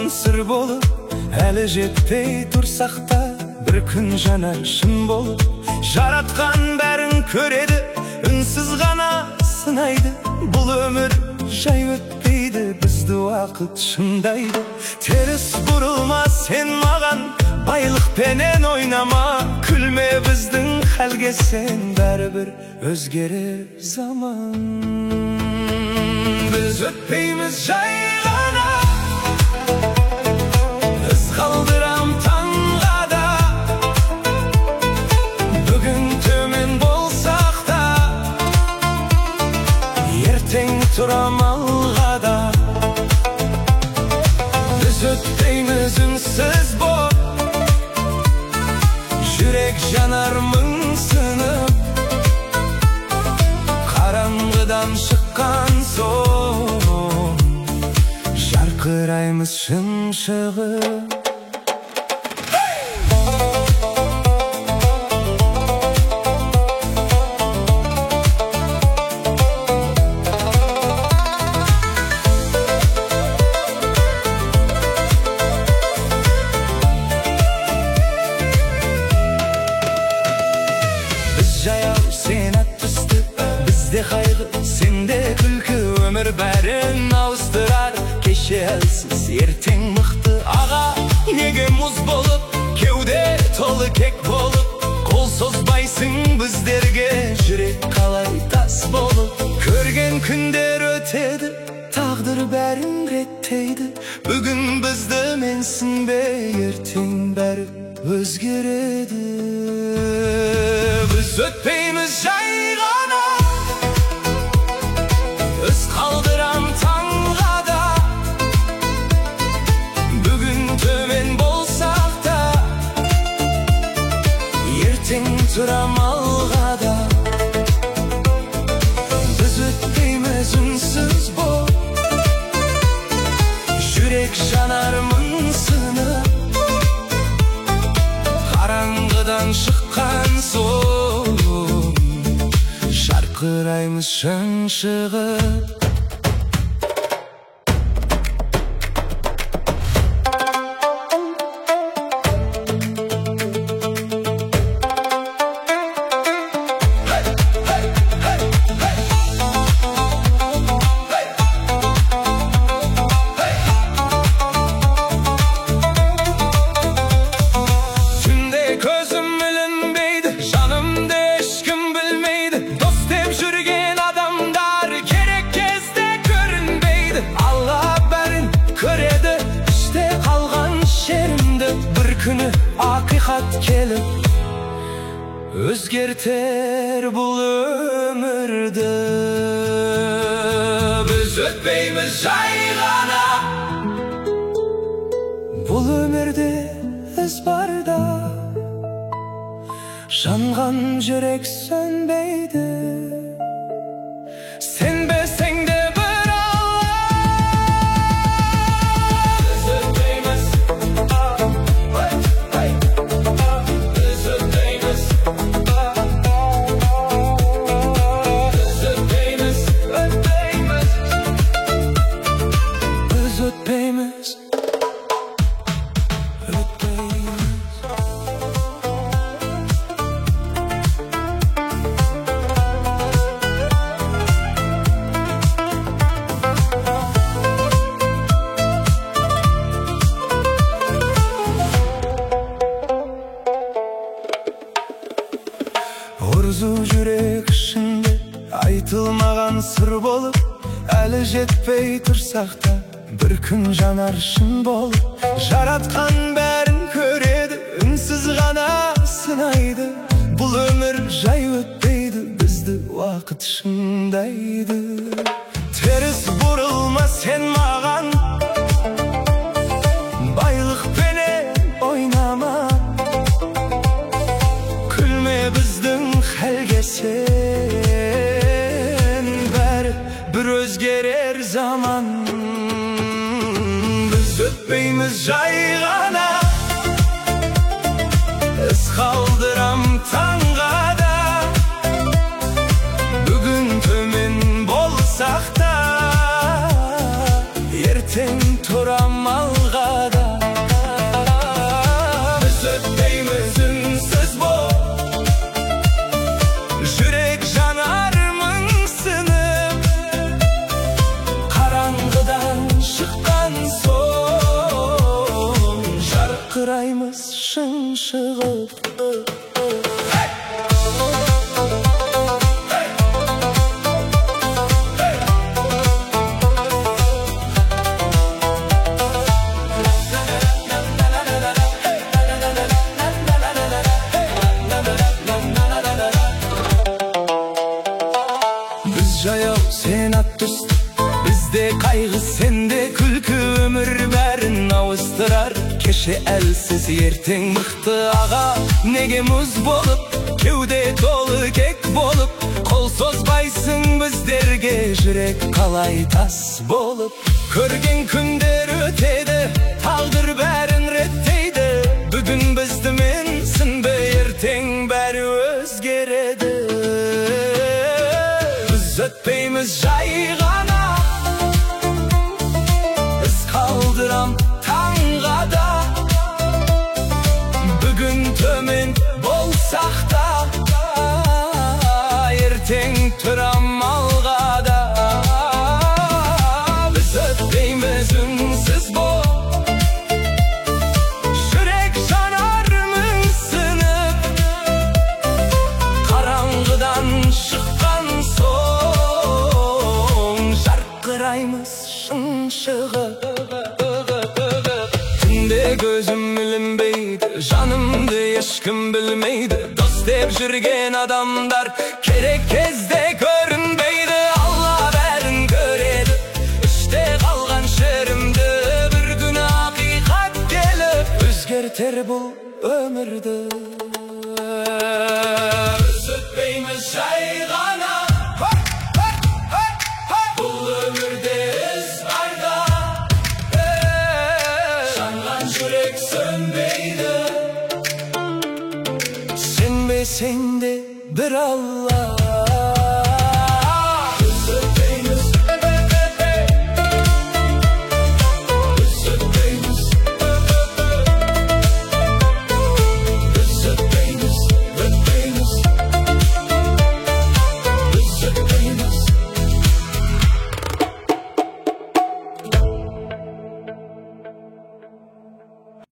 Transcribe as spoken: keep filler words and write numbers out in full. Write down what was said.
сыр болып, әлі жетпей тұрсақ та, бір күн жанар шын болып. Жаратқан бәрін көреді, үнсіз ғана сынайды. Бұл өмір жай өтпейді, бізді уақыт шындайды. Теріс бұрылма сен маған, байлықпенен ойнама. Күлме біздің хәлге сен, бәрібір өзгерер заман. Біз өтпейміз жай ғана, із қалдырам таңға да. Бүгін төмен болсақ та, ертең тұрам алға да. Біз өтпейміз үнсіз боп, жүрек жанар мың сынып. Қараңғыдан шыққан соң, жарқыраймыз шын шығып. Жаяу сен ат түсті, бізде қайғы, сенде күлкі. Өмір бәрін ауыстырар, кеше әлсіз, ертең мықты. Аға, неге мұз болып, кеуде толы кек болып. Қол созбайсың біздерге, жүрек қалай тас болып. Көрген күндер өтеді, тағдыр бәрін реттейді. Бүгін бізді менсінбе, ертең бәрі өзгереді. Біз өтпейміз жай ғана, із қалдырам таңға да. Бүгін төмен болсақ та, ертең тұрам алға да. Біз өтпейміз үнсіз боп, жүрек жанар мың сынып. Қараңғыдан шыққан соң, жарқыраймыз шын шығып. Күні ақиқат келіп, өзгертер бұл өмірді. Біз өтпейміз жай ғана, бұл өмірде із барда. Жанған жүрек сөнбейді, сенбесең де бір Орзу жүрек ішінде айтылмаған сыр болып, әлі жетпей тұрсақ та, бір күн жанар шын болып. Жаратқан бәрін көреді, үнсіз ғана сынайды. Бұл өмір жай өтпейді, бізді уақыт шындайды. Теріс бұрылма сен маған, байлықпенен ойнама. Күлме біздің хәлге сен, бәрі бір өзгерер заман. Біз өтпейміз жай ғана, із қалдырам таңға да. Бүгін төмен болсақ та, ötpeymiz ünsüz bu. Жүрек жанар мұңсынып, қараңғыдан шыққан соң жарқыраймыз шың шығып. Жаяу сен ат үсті, бізде қайғы сенде күлкі, өмір бәрін ауыстырар. Кеше әлсіз ертең мықты аға, неге мұз болып, кеуде толы кек болып, қол созбайсың біздерге, жүрек қалай тас болып. Көрген күндер өтеді, тағдыр бәрін реттейді. Бүгін бізді менсінбе, ертең бәрі өзгереді. Өтпейміз жай ғана, із қалдырам таңға да. Бүгін төмен болсақ та, ертең тұрам алға да. Біз өтпейміз үнсіз бол, жүрек жанар мұңсынып, қараңғыдан шыққан соң жарқыраймыз шың шығып. Түнде көзім ілінбейді, жанымды ешкім білмейді. Дос деп жүрген адамдар керек кезде көрінбейді. Алла бәрін көреді, іште қалған шерімді бір күні ақиқат келіп өзгертер бұл өмірді. Біз өтпейміз жай ғана, жүрек сөнбейді. Сенбесең де бір Алла